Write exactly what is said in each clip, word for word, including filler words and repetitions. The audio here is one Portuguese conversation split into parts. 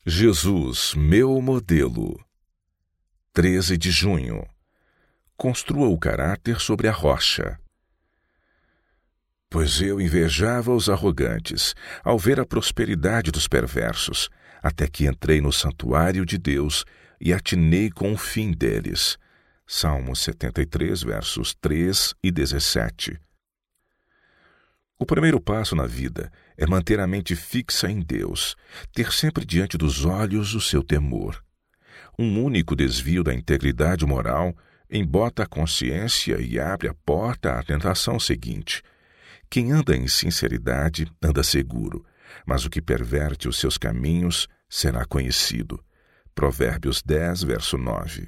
Jesus, meu modelo. treze de junho. Construa o caráter sobre a rocha. Pois eu invejava os arrogantes, ao ver a prosperidade dos perversos, até que entrei no santuário de Deus e atinei com o fim deles. Salmo setenta e três, versos três e dezessete. O primeiro passo na vida é manter a mente fixa em Deus, ter sempre diante dos olhos o seu temor. Um único desvio da integridade moral embota a consciência e abre a porta à tentação seguinte. Quem anda em sinceridade anda seguro, mas o que perverte os seus caminhos será conhecido. Provérbios dez, verso nove.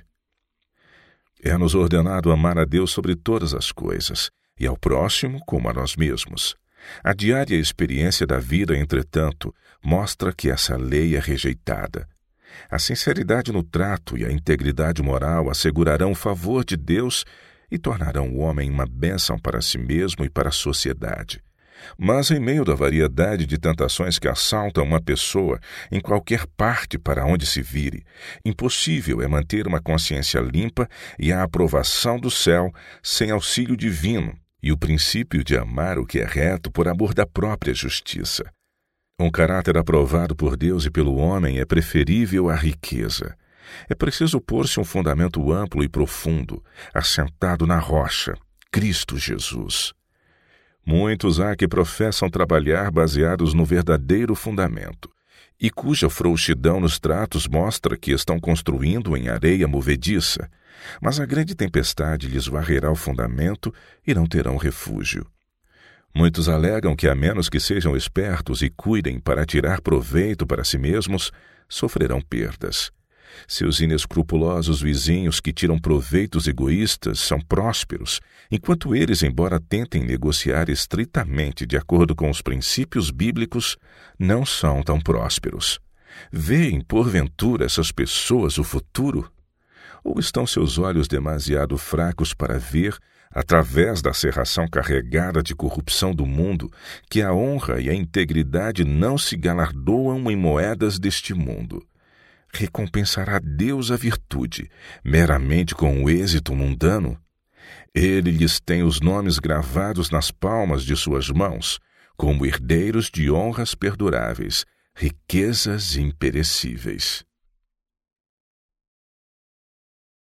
É-nos ordenado amar a Deus sobre todas as coisas, e ao próximo como a nós mesmos. A diária experiência da vida, entretanto, mostra que essa lei é rejeitada. A sinceridade no trato e a integridade moral assegurarão o favor de Deus e tornarão o homem uma bênção para si mesmo e para a sociedade. Mas em meio da variedade de tentações que assaltam uma pessoa em qualquer parte para onde se vire, impossível é manter uma consciência limpa e a aprovação do céu sem auxílio divino e o princípio de amar o que é reto por amor da própria justiça. Um caráter aprovado por Deus e pelo homem é preferível à riqueza. É preciso pôr-se um fundamento amplo e profundo, assentado na rocha, Cristo Jesus. Muitos há que professam trabalhar baseados no verdadeiro fundamento, e cuja frouxidão nos tratos mostra que estão construindo em areia movediça, mas a grande tempestade lhes varrerá o fundamento e não terão refúgio. Muitos alegam que, a menos que sejam espertos e cuidem para tirar proveito para si mesmos, sofrerão perdas. Seus inescrupulosos vizinhos que tiram proveitos egoístas são prósperos, enquanto eles, embora tentem negociar estritamente de acordo com os princípios bíblicos, não são tão prósperos. Veem, porventura, essas pessoas o futuro? Ou estão seus olhos demasiado fracos para ver, através da cerração carregada de corrupção do mundo, que a honra e a integridade não se galardoam em moedas deste mundo? Recompensará Deus a virtude, meramente com o êxito mundano? Ele lhes tem os nomes gravados nas palmas de suas mãos, como herdeiros de honras perduráveis, riquezas imperecíveis.